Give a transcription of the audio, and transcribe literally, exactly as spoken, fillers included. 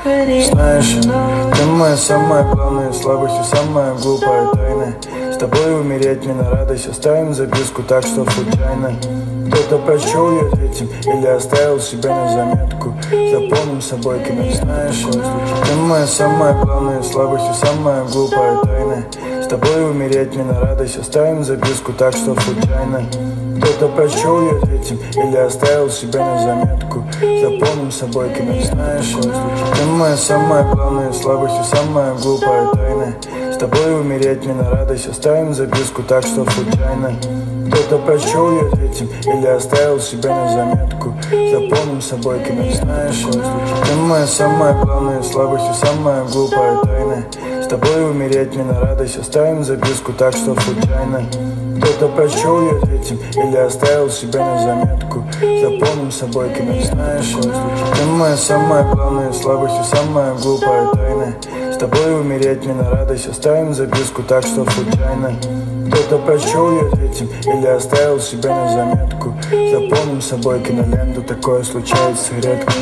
Знаешь, ты моя самая главная слабость и самая глупая тайна. С тобой умереть не на радость, оставим записку так, что случайно кто-то прочел ее этим или оставил себя на заметку. Запомним с собой кино, знаешь, ты моя самая главная слабость и самая глупая тайна. С тобой умереть не на радость, оставим записку так, что случайно кто-то прочел ее этим или оставил себя на заметку. Запомним с собой кино, знаешь, ты моя самая главная слабость и самая глупая тайна. С тобой умереть не на радость, оставим записку так, что случайно кто-то прочел ее этим или оставил себя на заметку. Запомним с собой кино, знаешь, ты моя самая главная слабость и самая глупая тайна. С тобой умереть не на радость, оставим записку так, что случайно кто-то прочел ее этим или оставил себя на заметку. Запомним с собой кино, знаешь, ты моя самая главная слабость и самая глупая тайна. С тобой умереть не на радость, оставим записку так, что случайно кто-то прочел ее этим или оставил себя на заметку. Запомним с собой киноленту, такое случается редко.